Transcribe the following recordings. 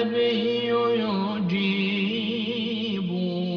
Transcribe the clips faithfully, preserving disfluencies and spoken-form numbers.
النبي يجيب.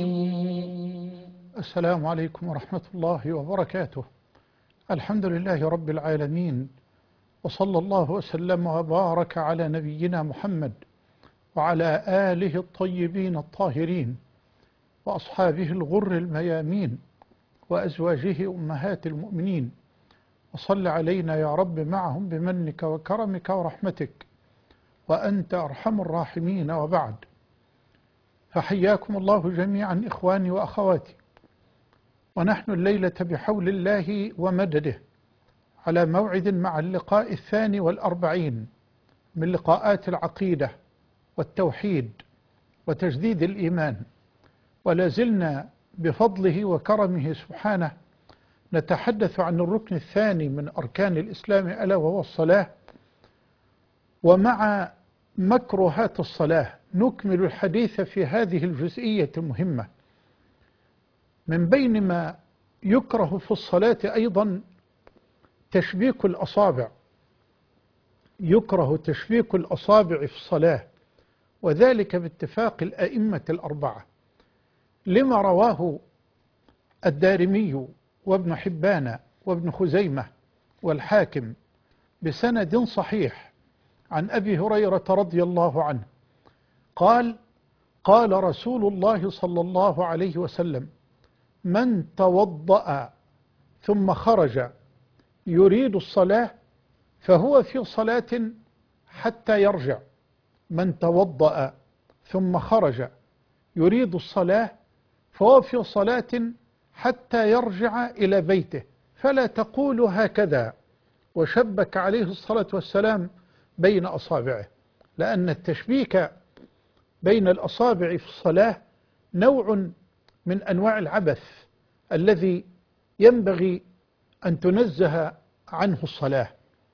السلام عليكم ورحمة الله وبركاته. الحمد لله رب العالمين، وصلى الله وسلم وبارك على نبينا محمد وعلى آله الطيبين الطاهرين وأصحابه الغر الميامين وأزواجه أمهات المؤمنين، وصل علينا يا رب معهم بمنك وكرمك ورحمتك وأنت أرحم الراحمين. وبعد، فحياكم الله جميعا إخواني وأخواتي، ونحن الليلة بحول الله ومدده على موعد مع اللقاء الثاني والأربعين من لقاءات العقيدة والتوحيد وتجديد الإيمان، ولا زلنا بفضله وكرمه سبحانه نتحدث عن الركن الثاني من أركان الإسلام ألا وهو الصلاة. ومع مكروهات الصلاة نكمل الحديث في هذه الجزئية المهمة. من بين ما يكره في الصلاة أيضا تشبيك الأصابع، يكره تشبيك الأصابع في الصلاة، وذلك باتفاق الأئمة الأربعة، لما رواه الدارمي وابن حبان وابن خزيمة والحاكم بسند صحيح عن أبي هريرة رضي الله عنه قال: قال رسول الله صلى الله عليه وسلم: من توضأ ثم خرج يريد الصلاة فهو في صلاة حتى يرجع. من توضأ ثم خرج يريد الصلاة فهو في صلاة حتى يرجع إلى بيته، فلا تقولوا هكذا. وشبك عليه الصلاة والسلام بين أصابعه، لأن التشبيك بين الأصابع في الصلاة نوع من أنواع العبث الذي ينبغي أن تنزه عنه الصلاة.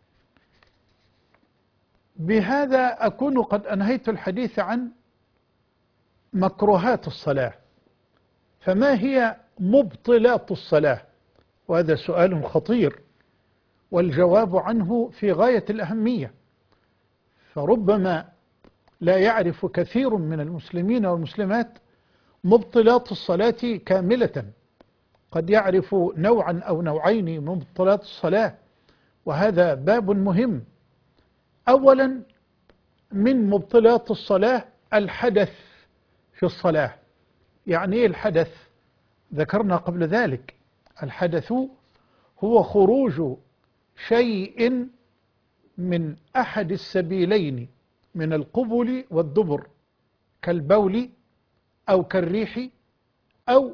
بهذا أكون قد أنهيت الحديث عن مكروهات الصلاة. فما هي مبطلات الصلاة؟ وهذا سؤال خطير، والجواب عنه في غاية الأهمية، فربما لا يعرف كثير من المسلمين والمسلمات مبطلات الصلاة كاملة، قد يعرف نوعا أو نوعين من مبطلات الصلاة، وهذا باب مهم. أولا من مبطلات الصلاة الحدث في الصلاة. يعني إيه الحدث؟ ذكرنا قبل ذلك، الحدث هو خروج شيء من أحد السبيلين من القبل والدبر، كالبول أو كالريح أو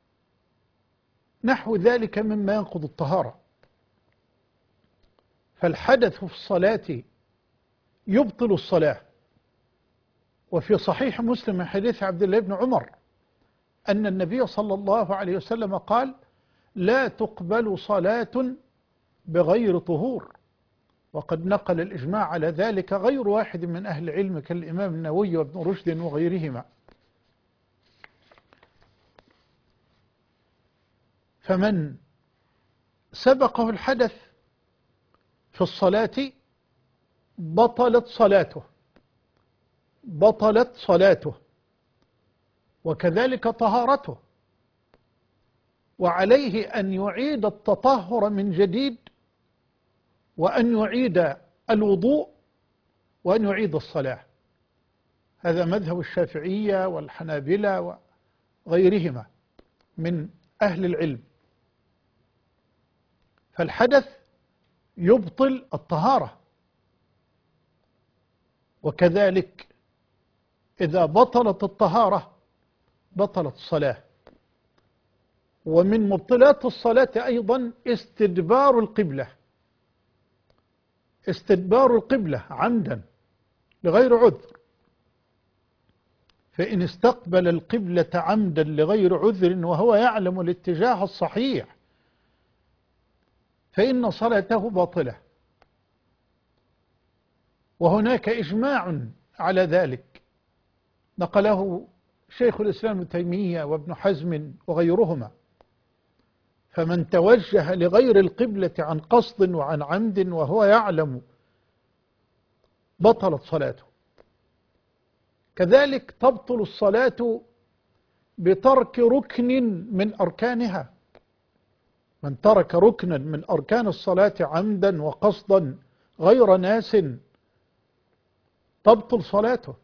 نحو ذلك مما ينقض الطهارة. فالحدث في الصلاة يبطل الصلاة. وفي صحيح مسلم من حديث عبد الله بن عمر أن النبي صلى الله عليه وسلم قال: لا تقبل صلاة بغير طهور. وقد نقل الإجماع على ذلك غير واحد من أهل العلم كالإمام النووي وابن رشد وغيرهما. فمن سبقه الحدث في الصلاة بطلت صلاته، بطلت صلاته، وكذلك طهارته، وعليه أن يعيد التطهر من جديد، وأن يعيد الوضوء، وأن يعيد الصلاة. هذا مذهب الشافعية والحنابلة وغيرهما من أهل العلم. فالحدث يبطل الطهارة، وكذلك إذا بطلت الطهارة بطلت الصلاة. ومن مبطلات الصلاة أيضا استدبار القبلة، استدبار القبلة عمدا لغير عذر. فإن استقبل القبلة عمدا لغير عذر وهو يعلم الاتجاه الصحيح فإن صلاته باطلة. وهناك إجماع على ذلك نقله شيخ الإسلام ابن تيمية وابن حزم وغيرهما. فمن توجه لغير القبلة عن قصد وعن عمد وهو يعلم بطلت صلاته. كذلك تبطل الصلاة بترك ركن من أركانها. من ترك ركنا من أركان الصلاة عمدا وقصدا غير ناس تبطل صلاته.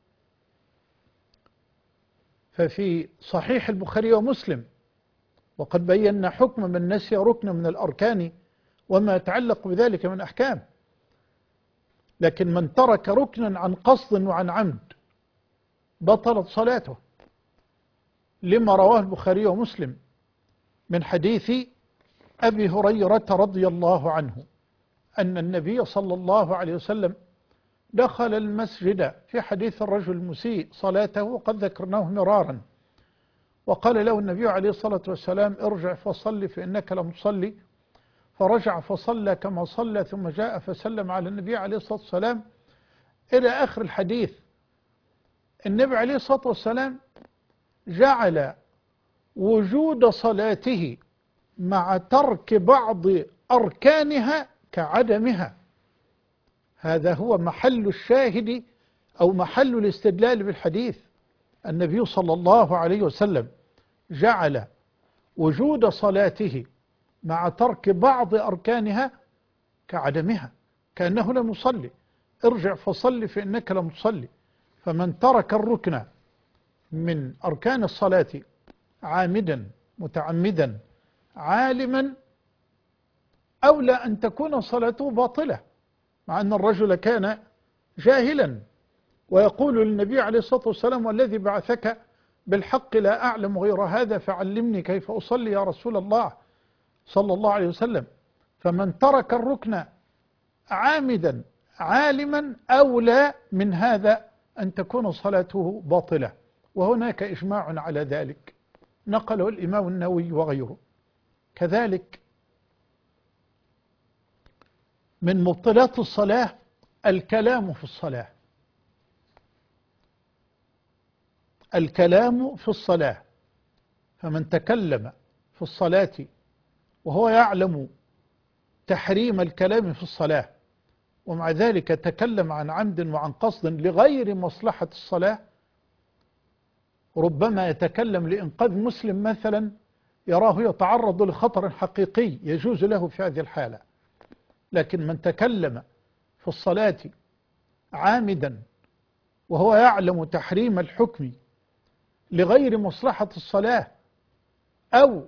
ففي صحيح البخاري ومسلم وقد بينا حكم من نسي ركن من الأركان وما يتعلق بذلك من أحكام، لكن من ترك ركنا عن قصد وعن عمد بطلت صلاته، لما رواه البخاري ومسلم من حديث أبي هريرة رضي الله عنه أن النبي صلى الله عليه وسلم دخل المسجد في حديث الرجل المسيء صلاته وقد ذكرناه مرارا، وقال له النبي عليه الصلاة والسلام ارجع فصلي فإنك لم تصلي، فرجع فصلى كما صلى ثم جاء فسلم على النبي عليه الصلاة والسلام إلى آخر الحديث. النبي عليه الصلاة والسلام جعل وجود صلاته مع ترك بعض أركانها كعدمها. هذا هو محل الشاهد أو محل الاستدلال بالحديث. النبي صلى الله عليه وسلم جعل وجود صلاته مع ترك بعض أركانها كعدمها، كأنه لم يصلي. ارجع فصلي فإنك لم تصلي. فمن ترك الركن من أركان الصلاة عامدا متعمدا عالما أولى أن تكون صلاته باطلة، مع أن الرجل كان جاهلا ويقول للنبي عليه الصلاة والسلام والذي بعثك بالحق لا أعلم غير هذا فعلمني كيف أصلي يا رسول الله صلى الله عليه وسلم. فمن ترك الركن عامدا عالما أولى من هذا أن تكون صلاته باطلة، وهناك إجماع على ذلك نقله الإمام النووي وغيره. كذلك من مبطلات الصلاة الكلام في الصلاة. الكلام في الصلاة، فمن تكلم في الصلاة وهو يعلم تحريم الكلام في الصلاة ومع ذلك تكلم عن عمد وعن قصد لغير مصلحة الصلاة، ربما يتكلم لإنقاذ مسلم مثلا يراه يتعرض لخطر حقيقي يجوز له في هذه الحالة. لكن من تكلم في الصلاة عامدا وهو يعلم تحريم الحكم لغير مصلحة الصلاة أو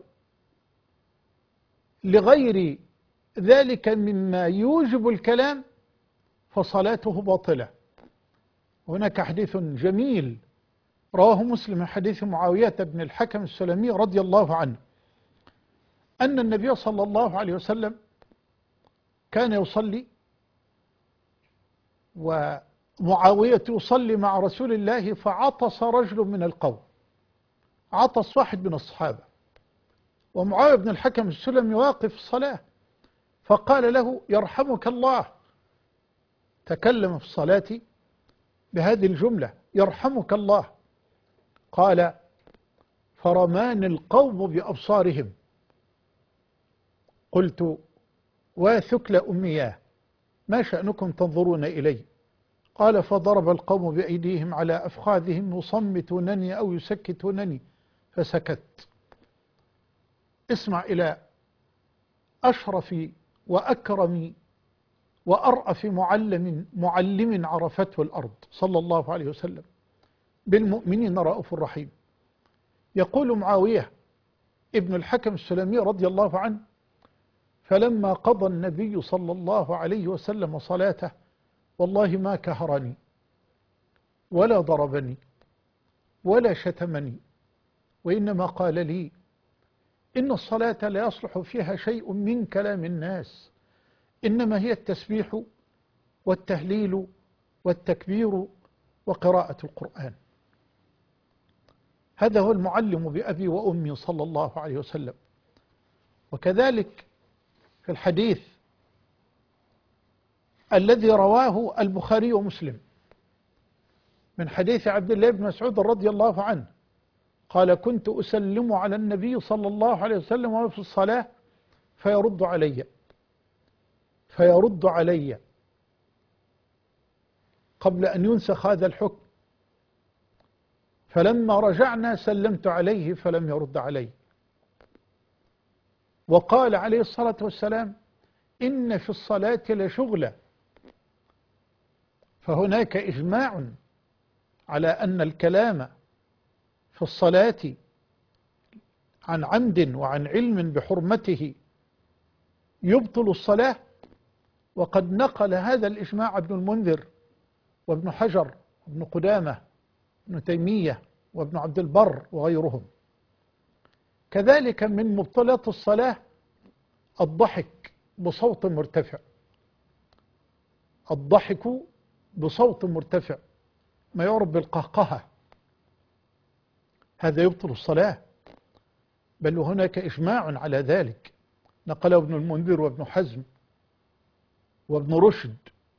لغير ذلك مما يوجب الكلام فصلاته باطلة. هناك حديث جميل رواه مسلم من حديث معاوية بن الحكم السلمي رضي الله عنه أن النبي صلى الله عليه وسلم كان يصلي ومعاوية يصلي مع رسول الله، فعطس رجل من القوم، عطس واحد من الصحابة، ومعاوية بن الحكم السلمي واقف الصلاة فقال له يرحمك الله. تكلم في الصلاة بهذه الجملة يرحمك الله. قال فرمان القوم بأبصارهم، قلت واثكل أمياه ما شأنكم تنظرون إلي؟ قال فضرب القوم بأيديهم على أفخاذهم يصمتونني أو يسكتونني فسكت. اسمع إلى أشرف وأكرم وأرأف معلم معلم عرفته الأرض صلى الله عليه وسلم، بالمؤمنين رؤوف رحيم. يقول معاوية ابن الحكم السلمي رضي الله عنه فلما قضى النبي صلى الله عليه وسلم صلاته والله ما كهرني ولا ضربني ولا شتمني، وإنما قال لي إن الصلاة لا يصلح فيها شيء من كلام الناس، إنما هي التسبيح والتهليل والتكبير وقراءة القرآن. هذا هو المعلم بأبي وأمي صلى الله عليه وسلم. وكذلك في الحديث الذي رواه البخاري ومسلم من حديث عبد الله بن مسعود رضي الله عنه قال كنت أسلم على النبي صلى الله عليه وسلم وهو في الصلاة فيرد علي فيرد علي قبل أن ينسخ هذا الحكم فلما رجعنا سلمت عليه فلم يرد علي. وقال عليه الصلاة والسلام: إن في الصلاة لشغلة. فهناك إجماع على أن الكلام في الصلاة عن عمد وعن علم بحرمته يبطل الصلاة. وقد نقل هذا الإجماع ابن المنذر وابن حجر وابن قدامة وابن تيمية وابن عبد البر وغيرهم. كذلك من مبطلات الصلاة الضحك بصوت مرتفع. الضحك بصوت مرتفع ما يعرف بالقهقهة، هذا يبطل الصلاة، بل هناك إجماع على ذلك نقله ابن المنذر وابن حزم وابن رشد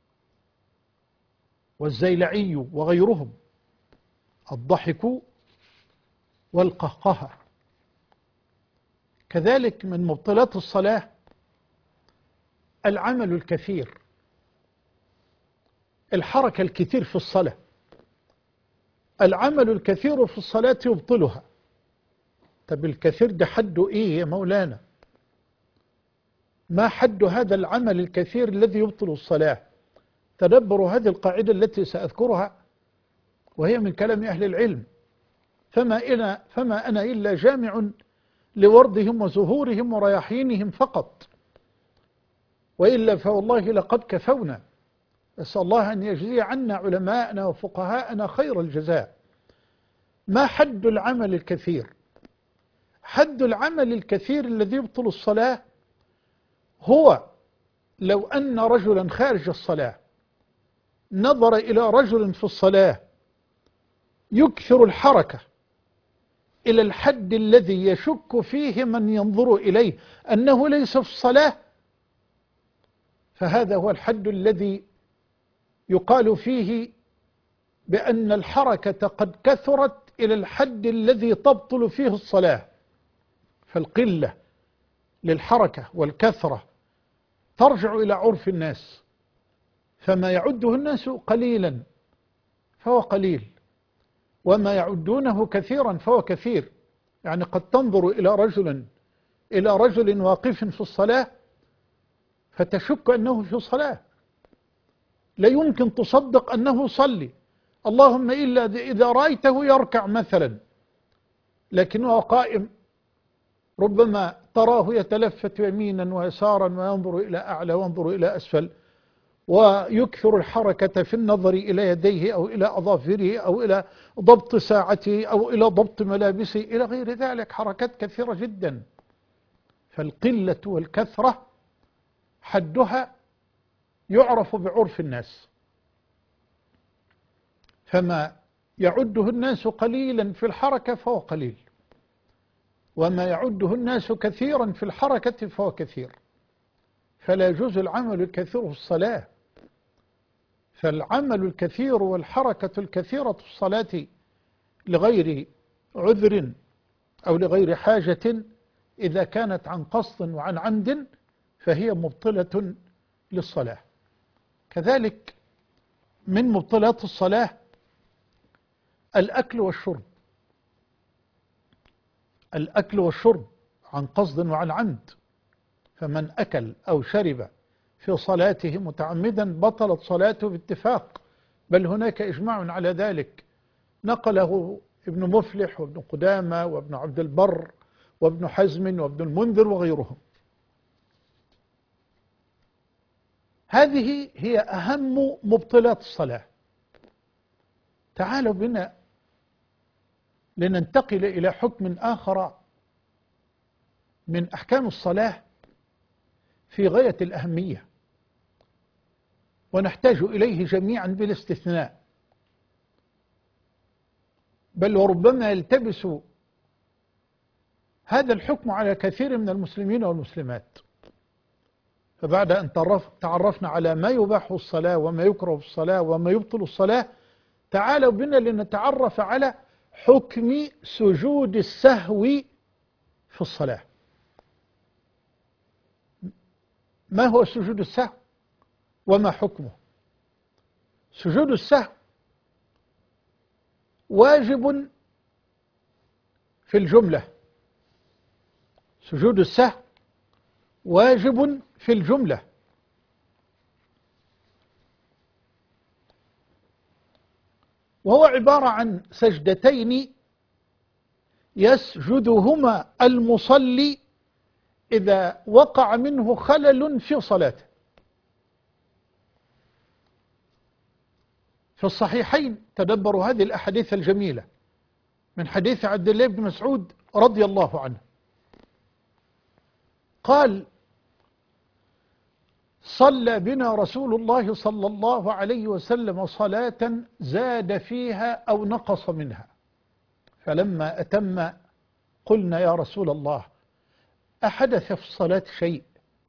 والزيلعي وغيرهم. الضحك والقهقهة. كذلك من مبطلات الصلاة العمل الكثير، الحركة الكثير في الصلاة. العمل الكثير في الصلاة يبطلها. طب الكثير ده حده إيه يا مولانا؟ ما حد هذا العمل الكثير الذي يبطل الصلاة؟ تدبروا هذه القاعدة التي سأذكرها وهي من كلام أهل العلم. فما أنا, فما أنا إلا جامع لوردهم وزهورهم ورياحينهم فقط، وإلا فوالله لقد كفونا. أسأل الله أن يجزي عنا علماءنا وفقهاءنا خير الجزاء. ما حد العمل الكثير؟ حد العمل الكثير الذي يبطل الصلاة هو لو أن رجلا خارج الصلاة نظر إلى رجل في الصلاة يكثر الحركة إلى الحد الذي يشك فيه من ينظر إليه أنه ليس في الصلاة، فهذا هو الحد الذي يقال فيه بأن الحركة قد كثرت إلى الحد الذي تبطل فيه الصلاة. فالقلة للحركة والكثرة ترجع إلى عرف الناس، فما يعده الناس قليلا فهو قليل، وما يعدونه كثيرا فهو كثير. يعني قد تنظر إلى رجل إلى رجل واقف في الصلاة فتشك أنه في صلاة، لا يمكن تصدق أنه صلي، اللهم إلا إذا رأيته يركع مثلا، لكنه قائم ربما تراه يتلفت يمينا ويسارا وينظر إلى أعلى وينظر إلى أسفل، ويكثر الحركة في النظر إلى يديه أو إلى أظافره أو إلى ضبط ساعته أو إلى ضبط ملابسه إلى غير ذلك، حركات كثيرة جدا. فالقلة والكثرة حدها يعرف بعرف الناس، فما يعده الناس قليلا في الحركة فهو قليل، وما يعده الناس كثيرا في الحركة فهو كثير. فلا يجوز العمل الكثير في الصلاة. فالعمل الكثير والحركة الكثيرة في الصلاة لغير عذر أو لغير حاجة إذا كانت عن قصد وعن عمد فهي مبطلة للصلاة. كذلك من مبطلات الصلاة الأكل والشرب. الأكل والشرب عن قصد وعن عمد، فمن أكل أو شرب في صلاته متعمدا بطلت صلاته باتفاق، بل هناك إجماع على ذلك نقله ابن مفلح وابن قدامة وابن عبد البر وابن حزم وابن المنذر وغيرهم. هذه هي أهم مبطلات الصلاة. تعالوا بنا لننتقل إلى حكم آخر من أحكام الصلاة في غاية الأهمية، ونحتاج إليه جميعا بلا استثناء، بل وربما يلتبس هذا الحكم على كثير من المسلمين والمسلمات. فبعد أن تعرفنا على ما يباح الصلاة وما يكره في الصلاة وما يبطل الصلاة، تعالوا بنا لنتعرف على حكم سجود السهو في الصلاة. ما هو سجود السهو وما حكمه؟ سجود السهو واجب في الجملة، سجود السهو واجب في الجملة، وهو عبارة عن سجدتين يسجدهما المصلي إذا وقع منه خلل في صلاته. في الصحيحين تدبروا هذه الأحاديث الجميلة من حديث عبد الله بن مسعود رضي الله عنه قال: صلى بنا رسول الله صلى الله عليه وسلم صلاة زاد فيها أو نقص منها، فلما أتم قلنا: يا رسول الله، أحدث في الصلاة شيء؟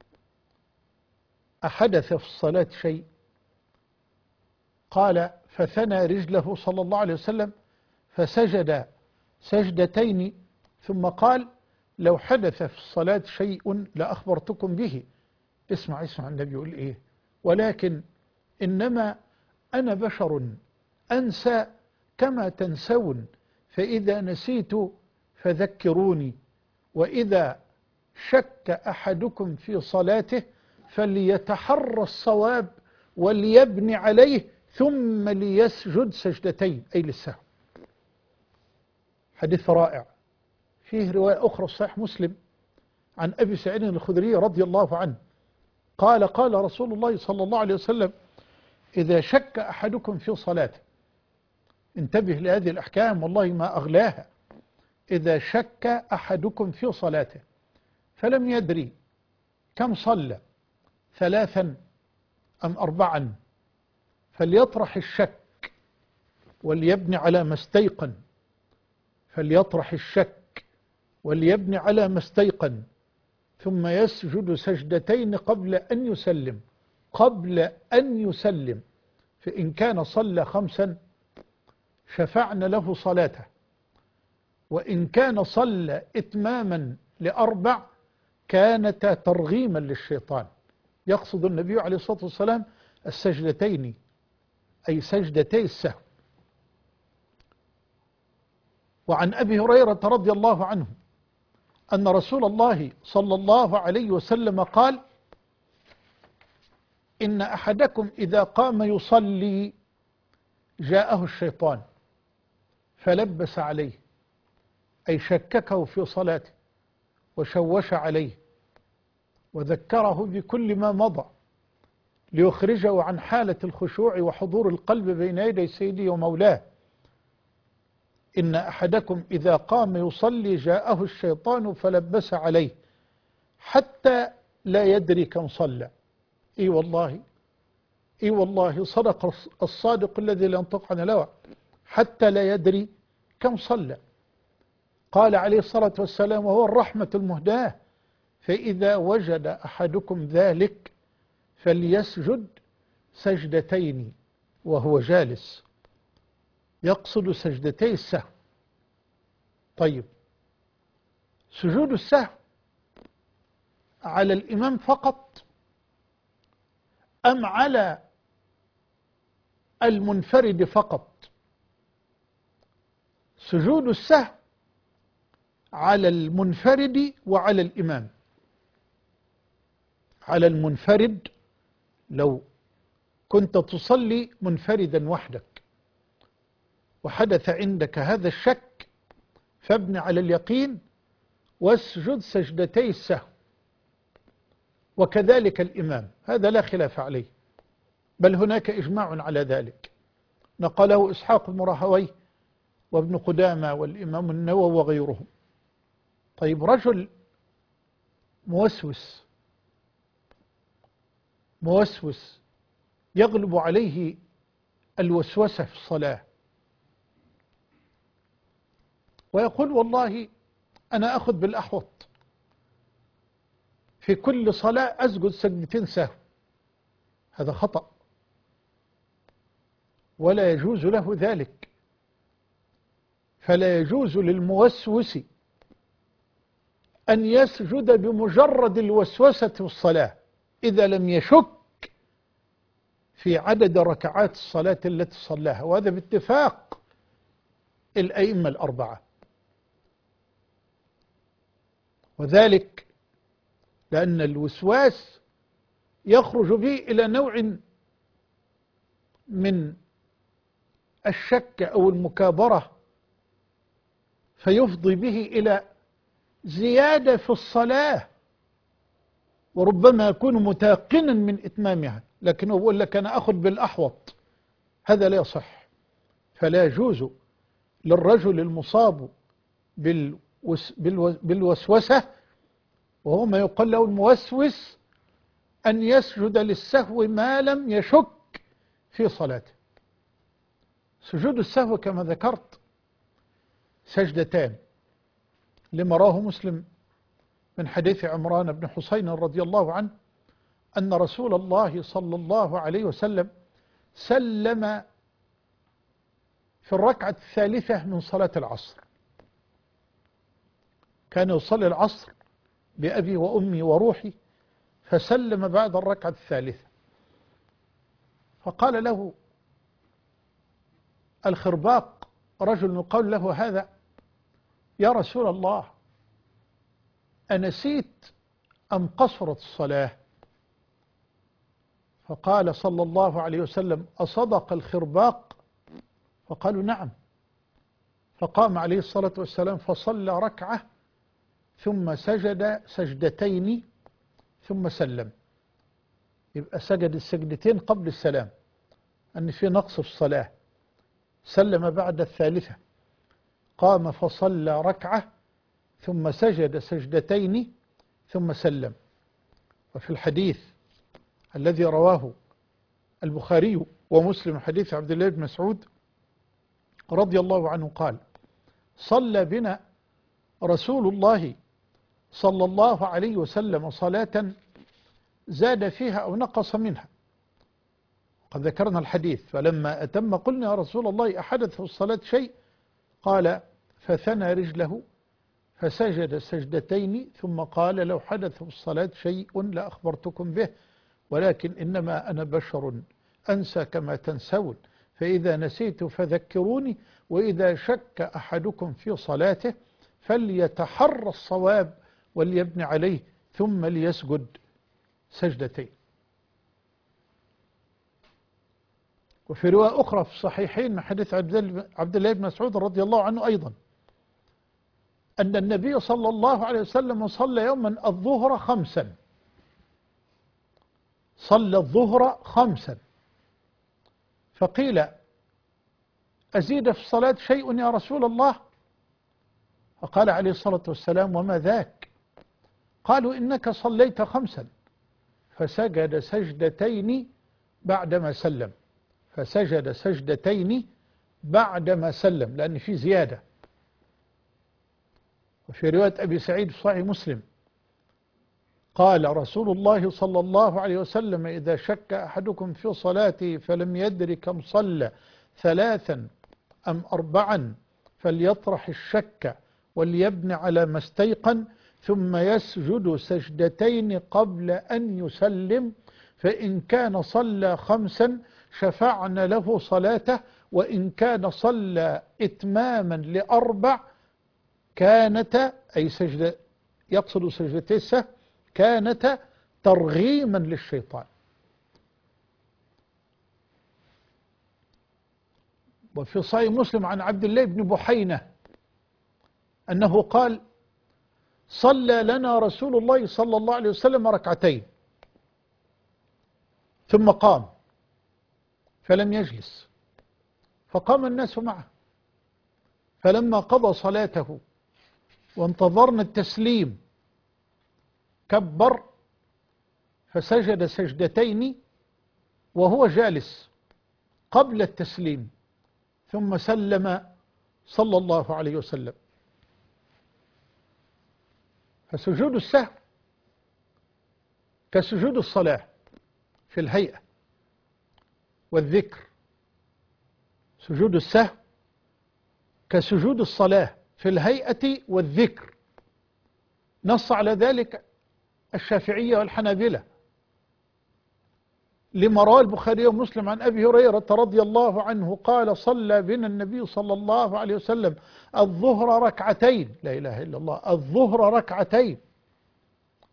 أحدث في الصلاة شيء؟ قال: فثنى رجله صلى الله عليه وسلم فسجد سجدتين، ثم قال: لو حدث في الصلاة شيء لأخبرتكم به. اسمع اسمع النبي يقول إيه: ولكن إنما أنا بشر أنسى كما تنسون، فإذا نسيت فذكروني، وإذا شك أحدكم في صلاته فليتحرى الصواب وليبني عليه ثم ليسجد سجدتين، أي للسهو. حديث رائع. فيه رواية أخرى صحيح مسلم عن أبي سعيد الخدري رضي الله عنه قال: قال رسول الله صلى الله عليه وسلم: إذا شك أحدكم في صلاته، انتبه لهذه الأحكام والله ما أغلاها، إذا شك أحدكم في صلاته فلم يدري كم صلى، ثلاثا أم أربعا، فليطرح الشك وليبني على ما استيقن، فليطرح الشك وليبني على ما استيقن، ثم يسجد سجدتين قبل أن يسلم، قبل أن يسلم، فإن كان صلى خمسا شفعنا له صلاته، وإن كان صلى إتماما لأربع كانتا ترغيما للشيطان. يقصد النبي عليه الصلاة والسلام السجدتين، أي سجدتي السهو. وعن أبي هريرة رضي الله عنه أن رسول الله صلى الله عليه وسلم قال: إن أحدكم إذا قام يصلي جاءه الشيطان فلبس عليه، أي شككه في صلاته وشوش عليه وذكره بكل ما مضى ليخرجه عن حالة الخشوع وحضور القلب بين يدي سيده ومولاه. إن أحدكم إذا قام يصلي جاءه الشيطان فلبس عليه حتى لا يدري كم صلى. إي والله، إي والله صدق الصادق الذي لا ينطق عن الهوى، حتى لا يدري كم صلى. قال عليه الصلاة والسلام وهو الرحمة المهداة: فإذا وجد أحدكم ذلك فليسجد سجدتين وهو جالس، يقصد سجدتي السهو. طيب، سجود السهو على الإمام فقط أم على المنفرد فقط؟ سجود السهو على المنفرد وعلى الإمام. على المنفرد، لو كنت تصلي منفردا وحدك وحدث عندك هذا الشك فابن على اليقين واسجد سجدتي السهو، وكذلك الإمام، هذا لا خلاف عليه، بل هناك إجماع على ذلك نقله إسحاق بن راهويه وابن قدامة والإمام النووي وغيرهم. طيب، رجل موسوس موسوس يغلب عليه الوسوسة في الصلاة ويقول: والله أنا أخذ بالأحوط، في كل صلاة أسجد سجدتين سهو. هذا خطأ ولا يجوز له ذلك. فلا يجوز للموسوس أن يسجد بمجرد الوسوسة في الصلاة إذا لم يشك في عدد ركعات الصلاة التي صلاها، وهذا باتفاق الأئمة الأربعة. وذلك لأن الوسواس يخرج به إلى نوع من الشك أو المكابرة، فيفضي به إلى زيادة في الصلاة، وربما يكون متيقنا من إتمامها، لكنه يقول لك أنا أخذ بالأحوط. هذا لا يصح. فلا يجوز للرجل المصاب بالوس بالوسوسة، وهو ما يقال له الموسوس، أن يسجد للسهو ما لم يشك في صلاته. سجود السهو كما ذكرت سجدتان، لما رواه مسلم من حديث عمران بن حسين رضي الله عنه أن رسول الله صلى الله عليه وسلم سلم في الركعة الثالثة من صلاة العصر. كان يصلي العصر بأبي وأمي وروحي، فسلم بعد الركعة الثالثة، فقال له الخرباق، رجل يقال له هذا: يا رسول الله، أنسيت أم قصرت الصلاة؟ فقال صلى الله عليه وسلم: أصدق الخرباق؟ فقالوا نعم. فقام عليه الصلاة والسلام فصلى ركعة ثم سجد سجدتين ثم سلم. يبقى سجد السجدتين قبل السلام، أن في نقص في الصلاة. سلم بعد الثالثة، قام فصلى ركعة ثم سجد سجدتين ثم سلم. وفي الحديث الذي رواه البخاري ومسلم حديث عبد الله بن مسعود رضي الله عنه قال: صلى بنا رسول الله صلى الله عليه وسلم صلاة زاد فيها أو نقص منها. قد ذكرنا الحديث: فلما أتم قلنا يا رسول الله أحدث في الصلاة شيء؟ قال: فثنى رجله فسجد سجدتين ثم قال: لو حدث في الصلاة شيء لأخبرتكم به، ولكن إنما أنا بشر أنسى كما تنسون، فإذا نسيت فذكروني، وإذا شك أحدكم في صلاته فليتحرى الصواب وليبني عليه ثم ليسجد سجدتين. وفي رواية أخرى في الصحيحين من حديث عبد الله بن مسعود رضي الله عنه أيضا أن النبي صلى الله عليه وسلم صلى يوما الظهر خمسا، صلى الظهر خمسا، فقيل: أزيد في الصلاة شيء يا رسول الله؟ فقال عليه الصلاة والسلام: وما ذاك؟ قالوا: إنك صليت خمسا. فسجد سجدتين بعدما سلم، فسجد سجدتين بعدما سلم، لأن في زيادة. وفي رواية أبي سعيد في صحيح مسلم قال رسول الله صلى الله عليه وسلم: إذا شك أحدكم في صلاته فلم يدر كم صلى ثلاثا أم أربعا فليطرح الشك وليبني على ما استيقن، ثم يسجد سجدتين قبل أن يسلم، فإن كان صلى خمسا شفعنا له صلاته، وإن كان صلى إتماما لأربع كانت، أي سجدة يقصد سجدتي السهو، كانت ترغيما للشيطان. وفي صحيح مسلم عن عبد الله بن بحينة أنه قال: صلى لنا رسول الله صلى الله عليه وسلم ركعتين ثم قام فلم يجلس، فقام الناس معه، فلما قضى صلاته وانتظرنا التسليم كبر فسجد سجدتين وهو جالس قبل التسليم، ثم سلم صلى الله عليه وسلم. فسجود السهو كسجود الصلاة في الهيئة والذكر، سجود السهو كسجود الصلاة في الهيئة والذكر، نص على ذلك الشافعية والحنابلة، لما رواه البخاري ومسلم عن أبي هريرة رضي الله عنه قال: صلى بنا النبي صلى الله عليه وسلم الظهر ركعتين، لا إله إلا الله، الظهر ركعتين،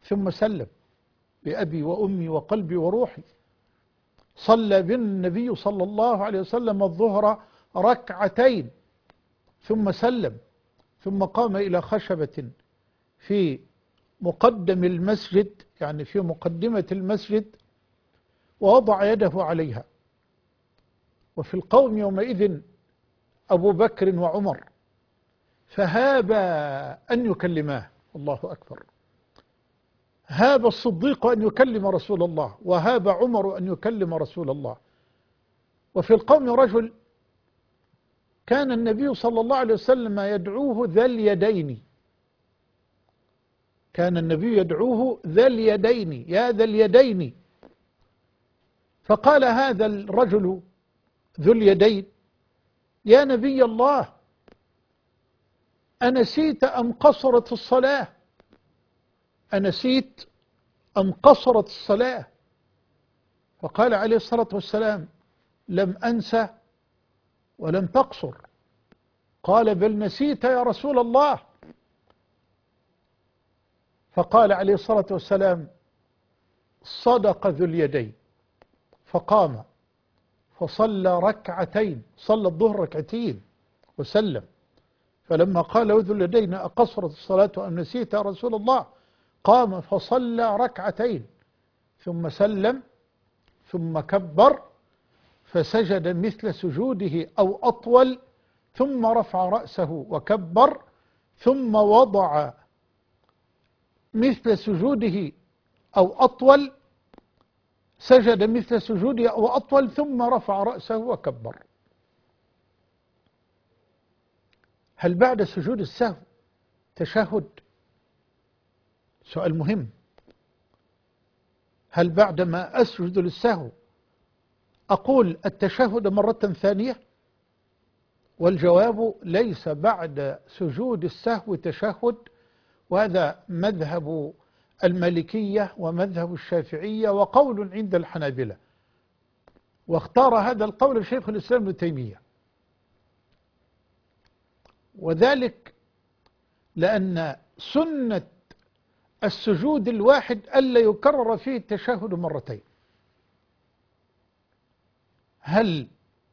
ثم سلم بأبي وأمي وقلبي وروحي. صلى بنا النبي صلى الله عليه وسلم الظهر ركعتين ثم سلم، ثم قام إلى خشبة في مقدم المسجد، يعني في مقدمة المسجد، ووضع يده عليها. وفي القوم يومئذ أبو بكر وعمر، فهابا أن يكلماه. الله أكبر. هاب الصديق أن يكلم رسول الله، وهاب عمر أن يكلم رسول الله. وفي القوم رجل كان النبي صلى الله عليه وسلم يدعوه ذا اليدين، كان النبي يدعوه ذا اليدين، يا ذا اليدين. فقال هذا الرجل ذو اليدين: يا نبي الله، أنسيت أم قصرت الصلاة؟ أنسيت أم قصرت الصلاة؟ فقال عليه الصلاة والسلام: لم أنسى ولم تقصر. قال: بل نسيت يا رسول الله. فقال عليه الصلاة والسلام: صدق ذو اليدين. فقام فصلى ركعتين، صلى الظهر ركعتين وسلم. فلما قال ذو اليدين: أقصرت الصلاة أم نسيت يا رسول الله؟ قام فصلى ركعتين ثم سلم ثم كبر فسجد مثل سجوده أو أطول، ثم رفع رأسه وكبر، ثم وضع مثل سجوده أو أطول، سجد مثل سجوده أو أطول، ثم رفع رأسه وكبر. هل بعد سجود السهو تشهد؟ سؤال مهم. هل بعدما أسجد للسهو أقول التشهد مرة ثانية؟ والجواب: ليس بعد سجود السهو تشهد، وهذا مذهب المالكية ومذهب الشافعية وقول عند الحنابلة، واختار هذا القول شيخ الإسلام ابن تيمية، وذلك لأن سنة السجود الواحد ألا يكرر فيه التشهد مرتين. هل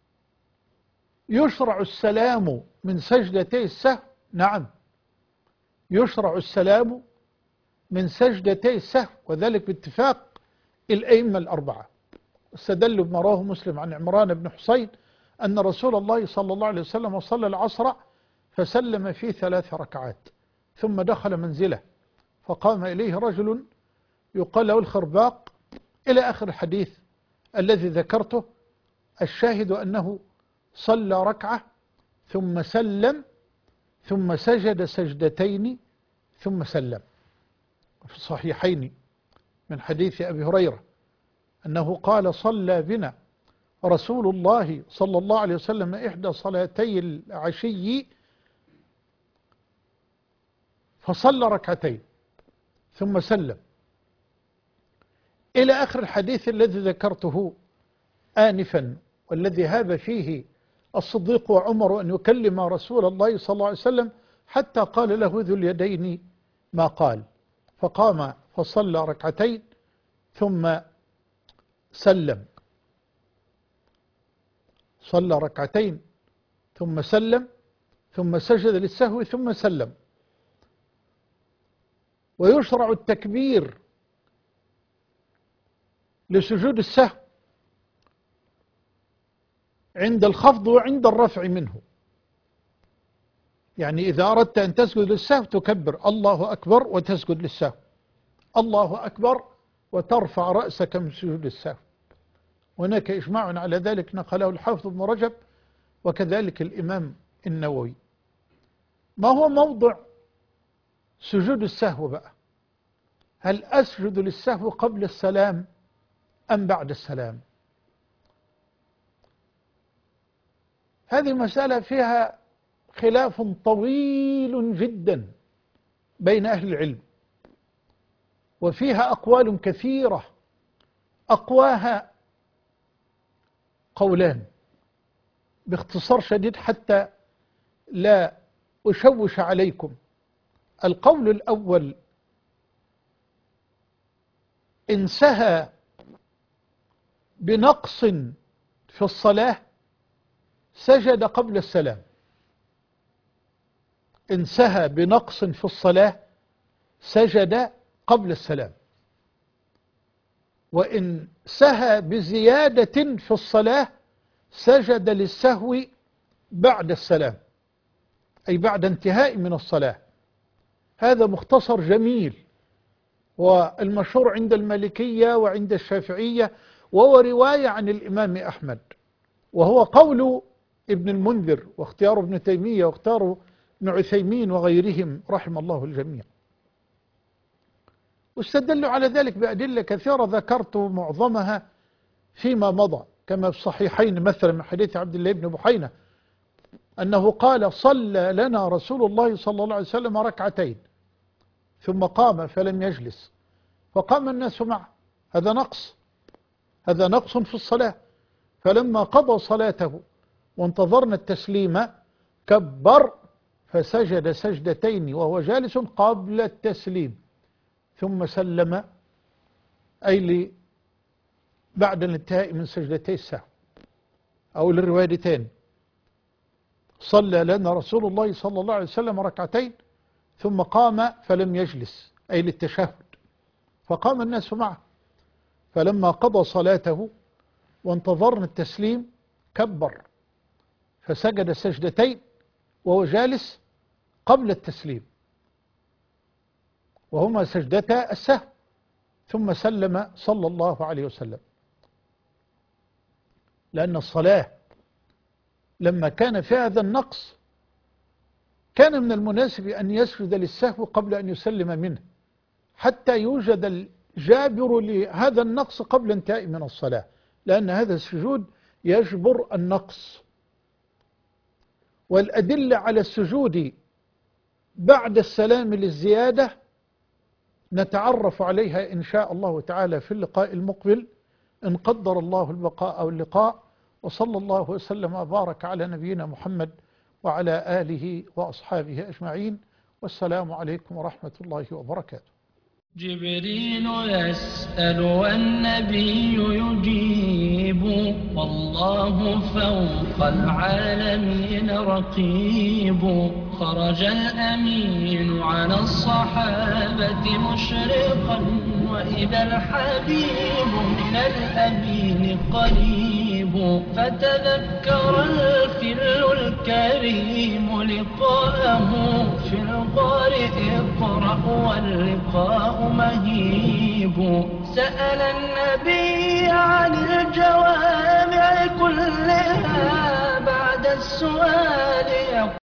يشرع السلام من سجدتي السهو؟ نعم، يشرع السلام من سجدتي السهو، وذلك باتفاق الأئمة الأربعة. استدلوا بما رواه مسلم عن عمران بن حسين أن رسول الله صلى الله عليه وسلم صلى العصر فسلم في ثلاث ركعات، ثم دخل منزله فقام إليه رجل يقال له الخرباق، إلى آخر الحديث الذي ذكرته. الشاهد أنه صلى ركعة ثم سلم ثم سجد سجدتين ثم سلم. في الصحيحين من حديث أبي هريرة أنه قال: صلى بنا رسول الله صلى الله عليه وسلم إحدى صلاتي العشي فصلى ركعتين ثم سلم، إلى آخر الحديث الذي ذكرته آنفا، والذي هاب فيه الصديق وعمر أن يكلم رسول الله صلى الله عليه وسلم حتى قال له ذو اليدين ما قال. فقام فصلى ركعتين ثم سلم، صلى ركعتين ثم سلم ثم سجد للسهو ثم سلم. ويشرع التكبير لسجود السهو عند الخفض وعند الرفع منه. يعني إذا أردت أن تسجد للسهو تكبر الله أكبر وتسجد للسهو، الله أكبر وترفع رأسك من سجود السهو. هناك إجماع على ذلك نقله الحافظ ابن رجب وكذلك الإمام النووي. ما هو موضع سجود السهو بقى؟ هل أسجد للسهو قبل السلام أم بعد السلام؟ هذه مسألة فيها خلاف طويل جدا بين أهل العلم، وفيها أقوال كثيرة، أقواها قولان باختصار شديد حتى لا أشوش عليكم. القول الأول إن سهى بنقص في الصلاة سجد قبل السلام. إن سهى بنقص في الصلاة سجد قبل السلام. وإن سهى بزيادة في الصلاة سجد للسهو بعد السلام، أي بعد انتهاء من الصلاة. هذا مختصر جميل، والمشهور عند المالكية وعند الشافعية، وهو رواية عن الإمام أحمد، وهو قول ابن المنذر واختيار ابن تيمية واختار ابن عثيمين وغيرهم رحم الله الجميع. واستدلوا على ذلك بأدلة كثيرة ذكرت معظمها فيما مضى، كما في الصحيحين مثلا من حديث عبد الله بن بحينة أنه قال: صلى لنا رسول الله صلى الله عليه وسلم ركعتين ثم قام فلم يجلس فقام الناس معه. هذا نقص، هذا نقص في الصلاة. فلما قضى صلاته وانتظرنا التسليم كبر فسجد سجدتين وهو جالس قبل التسليم ثم سلم، أي لي بعد الانتهاء من سجدتي السهو، أو للروايتين: صلى لنا رسول الله صلى الله عليه وسلم ركعتين ثم قام فلم يجلس، أي للتشهد، فقام الناس معه. فلما قضى صلاته وانتظرنا التسليم كبر فسجد سجدتين وهو جالس قبل التسليم، وهما سجدتا السهو، ثم سلم صلى الله عليه وسلم. لأن الصلاة لما كان في هذا النقص كان من المناسب أن يسجد للسهو قبل أن يسلم منه، حتى يوجد الجابر لهذا النقص قبل انتهاء من الصلاة، لأن هذا السجود يجبر النقص. والأدلة على السجود بعد السلام للزيادة نتعرف عليها إن شاء الله تعالى في اللقاء المقبل إن قدر الله البقاء أو اللقاء. وصلى الله وسلم وبارك على نبينا محمد وعلى آله وأصحابه أجمعين، والسلام عليكم ورحمة الله وبركاته. جبريل يسأل والنبي يجيب، والله فوق العالمين رقيب. خرج الأمين على الصحابة مشرقا، وإذا الحبيب من الأمين قريب. فتذكر الفل الكريم لقاءه في الغار اقرأ واللقاء مهيب. سأل النبي عن الجوامع كلها بعد السؤال